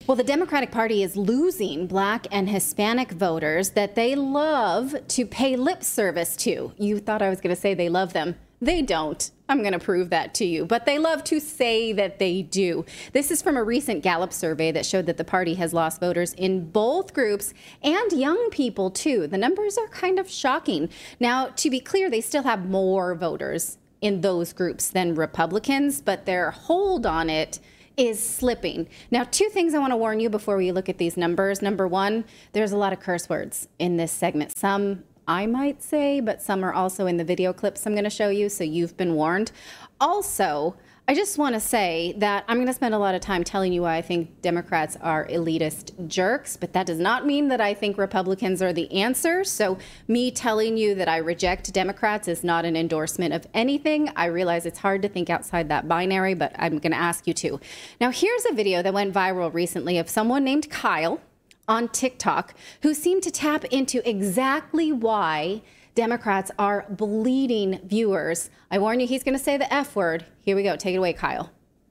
Well, the Democratic Party is losing Black and Hispanic voters that they love to pay lip service to. You thought I was going to say they love them. They don't. I'm going to prove that to you. But they love to say that they do. This is from a recent Gallup survey that showed that the party has lost voters in both groups and young people, too. The numbers are kind of shocking. Now, to be clear, they still have more voters in those groups than Republicans, but their hold on it is slipping. Now, two things I want to warn you before we look at these numbers. Number one, there's a lot of curse words in this segment. Some I might say, but some are also in the video clips I'm going to show you, so you've been warned. Also, I just want to say that I'm going to spend a lot of time telling you why I think Democrats are elitist jerks, but that does not mean that I think Republicans are the answer. So me telling you that I reject Democrats is not an endorsement of anything. I realize it's hard to think outside that binary, but I'm going to ask you to. Now, here's a video that went viral recently of someone named Kyle on TikTok who seemed to tap into exactly why Democrats are bleeding viewers. I warn you, he's going to say the F word. Here we go. Take it away, Kyle.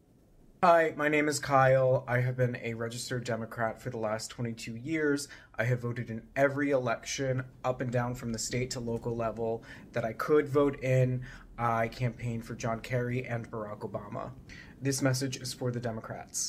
Hi, my name is Kyle. I have been a registered Democrat for the last 22 years. I have voted in every election up and down from the state to local level that I could vote in. I campaigned for John Kerry and Barack Obama. This message is for the Democrats.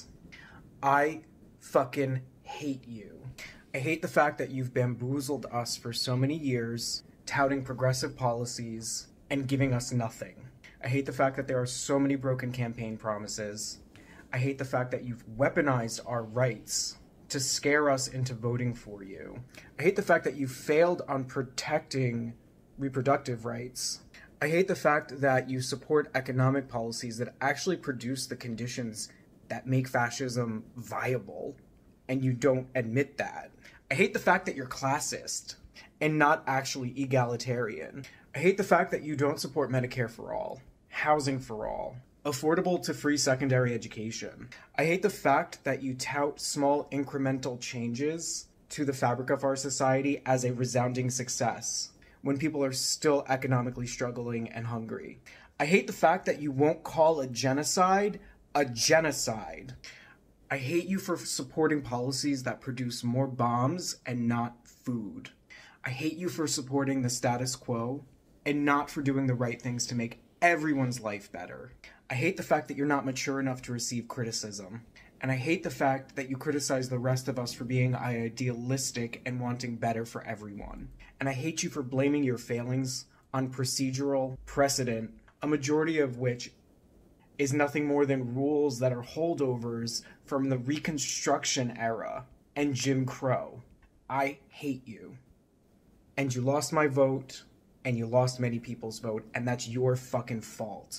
I fucking hate you. I hate the fact that you've bamboozled us for so many years, touting progressive policies and giving us nothing. I hate the fact that there are so many broken campaign promises. I hate the fact that you've weaponized our rights to scare us into voting for you. I hate the fact that you failed on protecting reproductive rights. I hate the fact that you support economic policies that actually produce the conditions that make fascism viable, and you don't admit that. I hate the fact that you're classist and not actually egalitarian. I hate the fact that you don't support Medicare for all, housing for all, affordable to free secondary education. I hate the fact that you tout small incremental changes to the fabric of our society as a resounding success when people are still economically struggling and hungry. I hate the fact that you won't call a genocide a genocide. I hate you for supporting policies that produce more bombs and not food. I hate you for supporting the status quo and not for doing the right things to make everyone's life better. I hate the fact that you're not mature enough to receive criticism. And I hate the fact that you criticize the rest of us for being idealistic and wanting better for everyone. And I hate you for blaming your failings on procedural precedent, a majority of which is nothing more than rules that are holdovers from the Reconstruction era and Jim Crow. I hate you. And you lost my vote, and you lost many people's vote, and that's your fucking fault.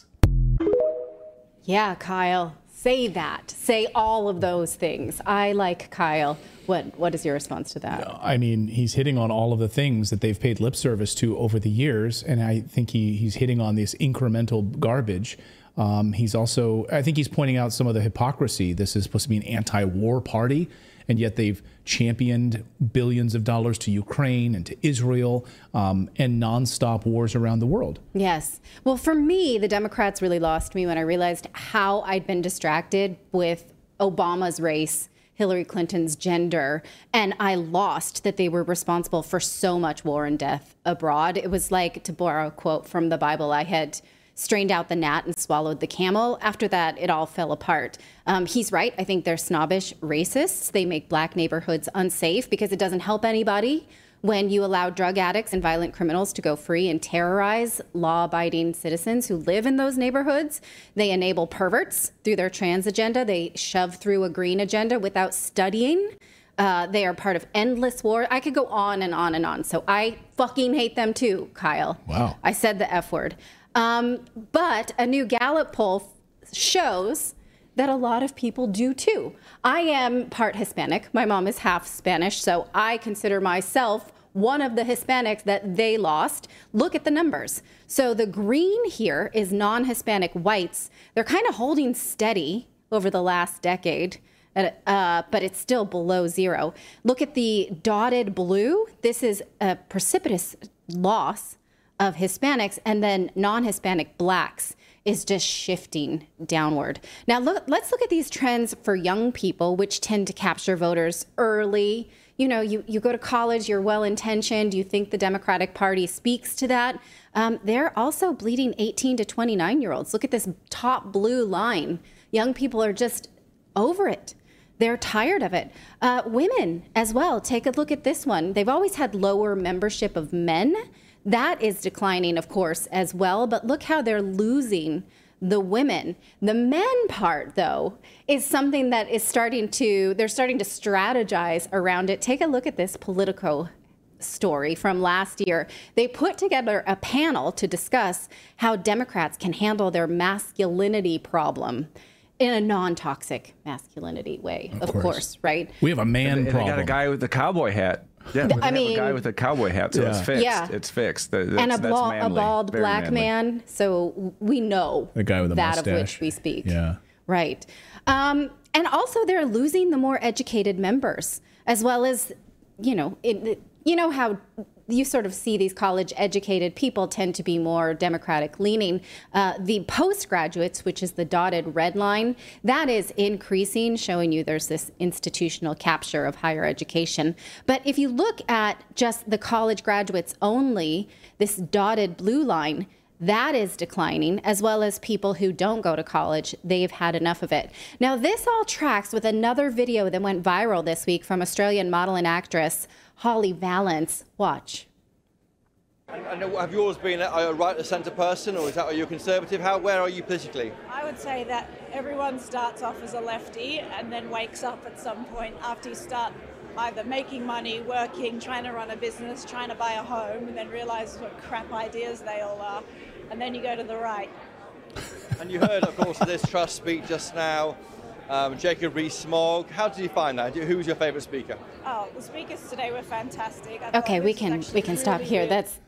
Yeah, Kyle, say that. Say all of those things. I like Kyle. What is your response to that? I mean, he's hitting on all of the things that they've paid lip service to over the years, and I think he's hitting on this incremental garbage. He's also, I think he's pointing out some of the hypocrisy. This is supposed to be an anti-war party, and yet they've championed billions of dollars to Ukraine and to Israel and nonstop wars around the world. Yes. Well, for me, the Democrats really lost me when I realized how I'd been distracted with Obama's race, Hillary Clinton's gender, and I lost that they were responsible for so much war and death abroad. It was like, to borrow a quote from the Bible, I had strained out the gnat and swallowed the camel. After that, it all fell apart. He's right. I think they're snobbish racists. They make black neighborhoods unsafe because it doesn't help anybody when you allow drug addicts and violent criminals to go free and terrorize law-abiding citizens who live in those neighborhoods. They enable perverts through their trans agenda. They shove through a green agenda without studying. They are part of endless war. I could go on and on and on. So I fucking hate them too, Kyle. Wow. I said the F word. But a new Gallup poll shows that a lot of people do too. I am part Hispanic. My mom is half Spanish, so I consider myself one of the Hispanics that they lost. Look at the numbers. So the green here is non-Hispanic whites. They're kind of holding steady over the last decade, but it's still below zero. Look at the dotted blue. This is a precipitous loss of Hispanics, and then non-Hispanic blacks is just shifting downward. Now, let's look at these trends for young people, which tend to capture voters early. You know, you go to college, you're well-intentioned, you think the Democratic Party speaks to that. They're also bleeding 18 to 29-year-olds. Look at this top blue line. Young people are just over it. They're tired of it. Women as well. Take a look at this one. They've always had lower membership of men. That is declining, of course, as well. But look how they're losing the women. The men part, though, is something that is they're starting to strategize around it. Take a look at this Politico story from last year. They put together a panel to discuss how Democrats can handle their masculinity problem in a non-toxic masculinity way, of course, right? We have a man problem. They got a guy with the cowboy hat. Yeah, I mean, a guy with a cowboy hat, so it's fixed. Yeah. It's fixed. And a bald black manly man, so we know the guy with the that mustache. Of which we speak. Yeah. Right. And also they're losing the more educated members, as well as, you know how you sort of see these college-educated people tend to be more Democratic-leaning. The postgraduates, which is the dotted red line, that is increasing, showing you there's this institutional capture of higher education. But if you look at just the college graduates only, this dotted blue line, that is declining, as well as people who don't go to college. They've had enough of it. Now, this all tracks with another video that went viral this week from Australian model and actress Holly Valance. Watch. And have you always been a right-of-centre person, or are you a conservative? Where are you politically? I would say that everyone starts off as a lefty and then wakes up at some point after you start either making money, working, trying to run a business, trying to buy a home, and then realize what crap ideas they all are, and then you go to the right. And you heard, of course, this Truss speech just now, Jacob Rees-Mogg. How did you find that? Who was your favourite speaker? Oh, the speakers today were fantastic. Okay, we can stop here. That's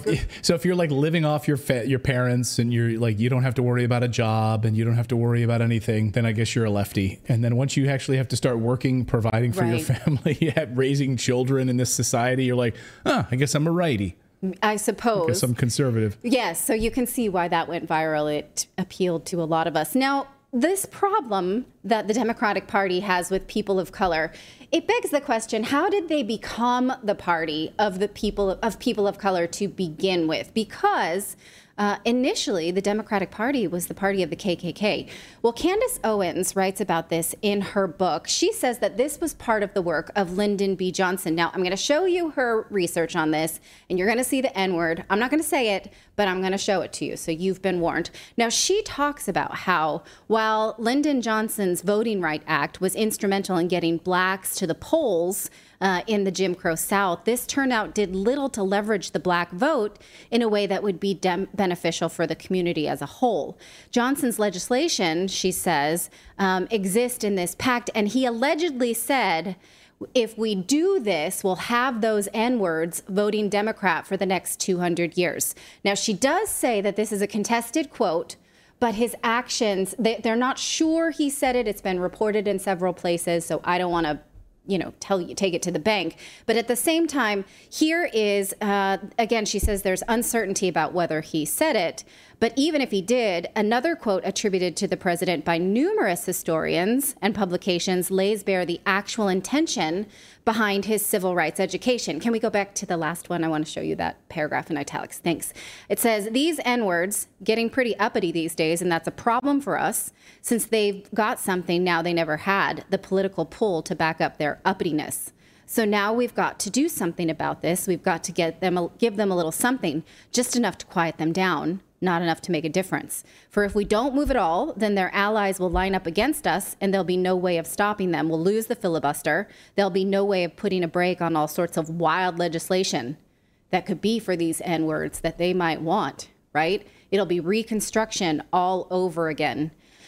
so if you're like living off your parents and you're like you don't have to worry about a job and you don't have to worry about anything, then I guess you're a lefty. And then once you actually have to start working, providing for your family, raising children in this society, you're like, I guess I'm a righty. I suppose. I guess I'm conservative. Yes, so you can see why that went viral. It appealed to a lot of us. Now, this problem that the Democratic Party has with people of color, it begs the question, how did they become the party of the people of color to begin with? Because initially, the Democratic Party was the party of the KKK. Well, Candace Owens writes about this in her book. She says that this was part of the work of Lyndon B. Johnson. Now, I'm going to show you her research on this, and you're going to see the N-word. I'm not going to say it, but I'm going to show it to you, so you've been warned. Now, she talks about how while Lyndon Johnson's Voting Rights Act was instrumental in getting blacks to the polls in the Jim Crow South, this turnout did little to leverage the black vote in a way that would be beneficial for the community as a whole. Johnson's legislation, she says, exists in this pact, and he allegedly said, if we do this, we'll have those N-words voting Democrat for the next 200 years. Now, she does say that this is a contested quote, but his actions, they're not sure he said it. It's been reported in several places, so I don't want to take it to the bank. But at the same time, here is, again, she says there's uncertainty about whether he said it. But even if he did, another quote attributed to the president by numerous historians and publications lays bare the actual intention behind his civil rights education. Can we go back to the last one? I want to show you that paragraph in italics. Thanks. It says, these N-words getting pretty uppity these days, and that's a problem for us since they've got something now they never had, the political pull to back up their uppityness. So now we've got to do something about this. We've got to give them a little something, just enough to quiet them down, not enough to make a difference. For if we don't move at all, then their allies will line up against us and there'll be no way of stopping them. We'll lose the filibuster. There'll be no way of putting a brake on all sorts of wild legislation that could be for these N-words that they might want, right? It'll be Reconstruction all over again.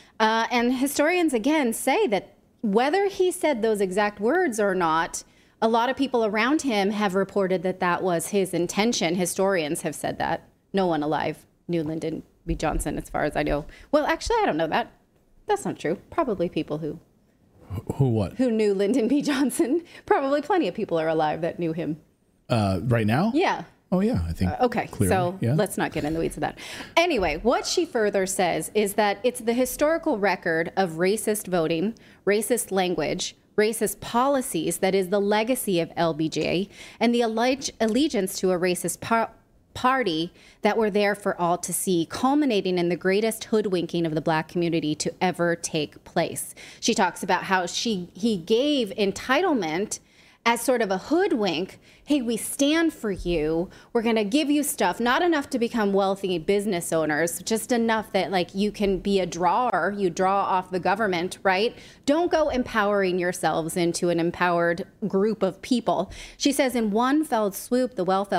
And historians, again, say that whether he said those exact words or not, a lot of people around him have reported that that was his intention. Historians have said that. No one alive knew Lyndon B. Johnson, as far as I know. Well, actually, I don't know that. That's not true. Probably people who knew Lyndon B. Johnson. Probably plenty of people are alive that knew him. Right now? Yeah. Oh, yeah, I think. Okay, clearly, so yeah. let's not get in the weeds of that. Anyway, what she further says is that it's the historical record of racist voting, racist language, racist policies that is the legacy of LBJ, and the allegiance to a racist party that were there for all to see, culminating in the greatest hoodwinking of the Black community to ever take place. She talks about how he gave entitlement as sort of a hoodwink. Hey, we stand for you. We're going to give you stuff, not enough to become wealthy business owners, just enough that like you can be a drawer, you draw off the government, right? Don't go empowering yourselves into an empowered group of people. She says in one fell swoop, the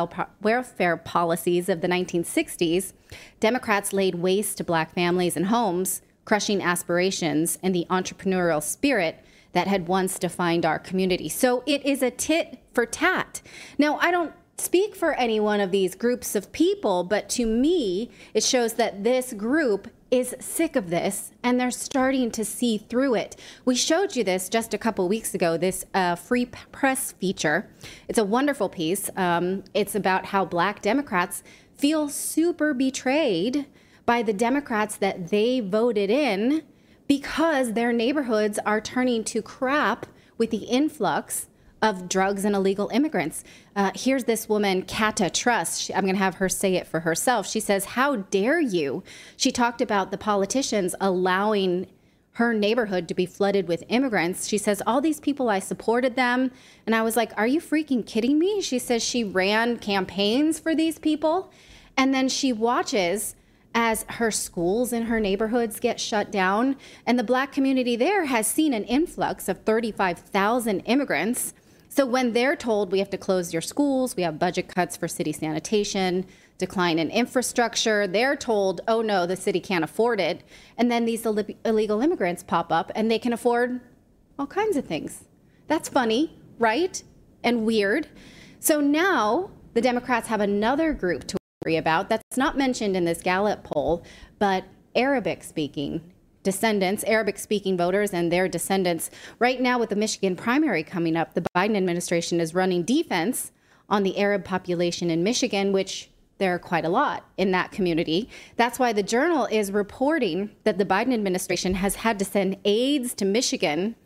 welfare policies of the 1960s, Democrats laid waste to Black families and homes, crushing aspirations and the entrepreneurial spirit that had once defined our community. So it is a tit for tat. Now, I don't speak for any one of these groups of people, but to me, it shows that this group is sick of this and they're starting to see through it. We showed you this just a couple weeks ago, this free press feature. It's a wonderful piece. It's about how Black Democrats feel super betrayed by the Democrats that they voted in, because their neighborhoods are turning to crap with the influx of drugs and illegal immigrants. Here's this woman, Kata Trust. I'm going to have her say it for herself. She says, how dare you? She talked about the politicians allowing her neighborhood to be flooded with immigrants. She says, all these people, I supported them. And I was like, are you freaking kidding me? She says she ran campaigns for these people. And then she watches as her schools in her neighborhoods get shut down. And the Black community there has seen an influx of 35,000 immigrants. So when they're told we have to close your schools, we have budget cuts for city sanitation, decline in infrastructure, they're told, oh no, the city can't afford it. And then these illegal immigrants pop up and they can afford all kinds of things. That's funny, right? And weird. So now the Democrats have another group to about that's not mentioned in this Gallup poll, but Arabic-speaking descendants, Arabic-speaking voters and their descendants. Right now with the Michigan primary coming up, the Biden administration is running defense on the Arab population in Michigan, which there are quite a lot in that community. That's why the Journal is reporting that the Biden administration has had to send aides to Michigan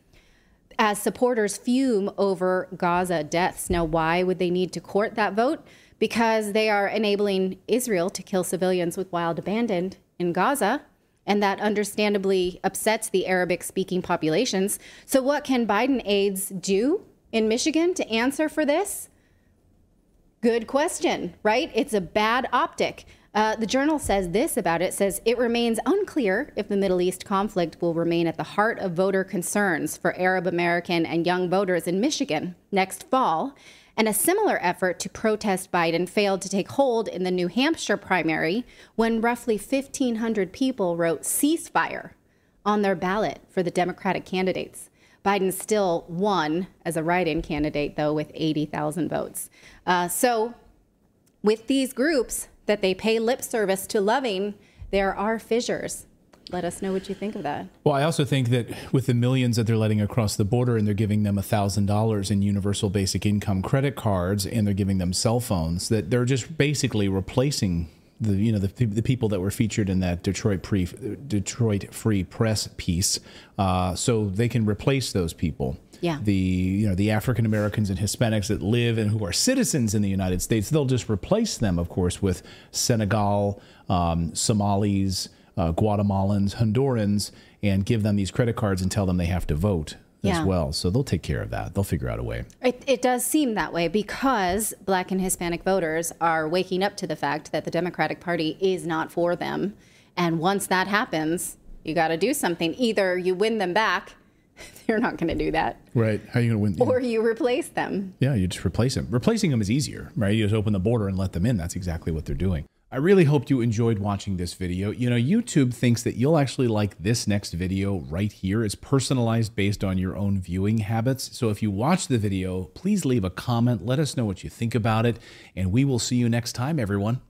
as supporters fume over Gaza deaths. Now, why would they need to court that vote? Because they are enabling Israel to kill civilians with wild abandon in Gaza, and that understandably upsets the Arabic-speaking populations. So what can Biden aides do in Michigan to answer for this? Good question, right? It's a bad optic. The Journal says this about it, says it remains unclear if the Middle East conflict will remain at the heart of voter concerns for Arab American and young voters in Michigan next fall. And a similar effort to protest Biden failed to take hold in the New Hampshire primary when roughly 1,500 people wrote ceasefire on their ballot for the Democratic candidates. Biden still won as a write-in candidate, though, with 80,000 votes. So with these groups that they pay lip service to loving, there are fissures. Let us know what you think of that. Well, I also think that with the millions that they're letting across the border and they're giving them $1,000 in universal basic income credit cards and they're giving them cell phones, that they're just basically replacing the people that were featured in that Detroit Free Press piece, so they can replace those people. Yeah. The African Americans and Hispanics that live and who are citizens in the United States, they'll just replace them, of course, with Senegal, Somalis, Guatemalans, Hondurans, and give them these credit cards and tell them they have to vote as well. So they'll take care of that. They'll figure out a way. It does seem that way because Black and Hispanic voters are waking up to the fact that the Democratic Party is not for them. And once that happens, you got to do something. Either you win them back. They're not going to do that. Right. How are you going to win? Or you replace them. Yeah, you just replace them. Replacing them is easier, right? You just open the border and let them in. That's exactly what they're doing. I really hope you enjoyed watching this video. You know, YouTube thinks that you'll actually like this next video right here. It's personalized based on your own viewing habits. So if you watch the video, please leave a comment. Let us know what you think about it. And we will see you next time, everyone.